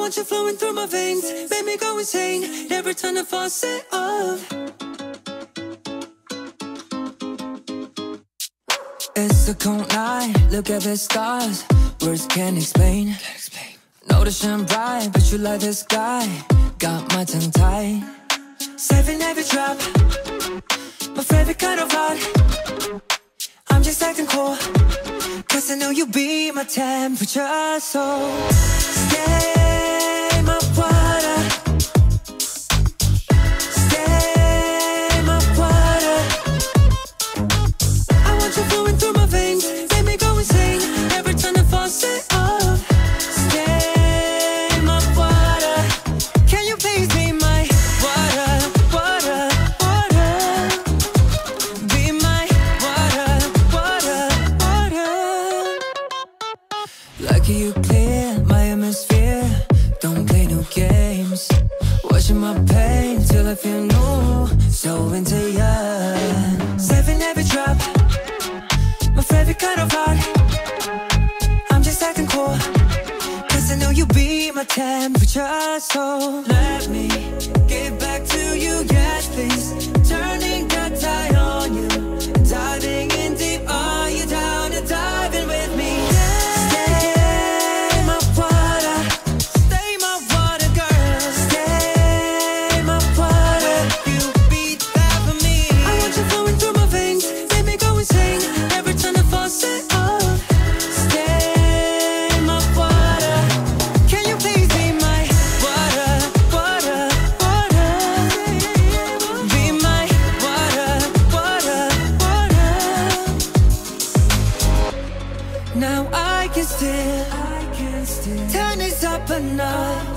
want you flowing through my veins, make me go insane. Never turn the faucet off. It's a cold night, look at the stars. Words can't explain. Know the shine bright, but you like the sky. Got my tongue tied. 7 every drop, my favorite kind of hot. I'm just acting cool, cause I know you be my temperature. So stay my water, stay my water. I want you flowing through my veins, make me go insane. Never turn the faucet off. Stay my water. Can you please be my water, water, water? Be my water, water, water. Lucky you clear my atmosphere. Don't play no games. Watching my pain till I feel new. So into ya. 7 every drop, my favorite kind of hot. I'm just acting cool, cause I know you be my temperature. So let me get back to you, yes please. Turning that tide on you, diving in deep. Are you down to dive in with me? Stay my water, stay my water, girl. Stay my water, you beat that for me. I want you flowing through my veins, make me go insane. Never turn the faucet off. Stay my water. Can you please be my water, water, water? Be my water, water, water. Now I can still turn this up a notch.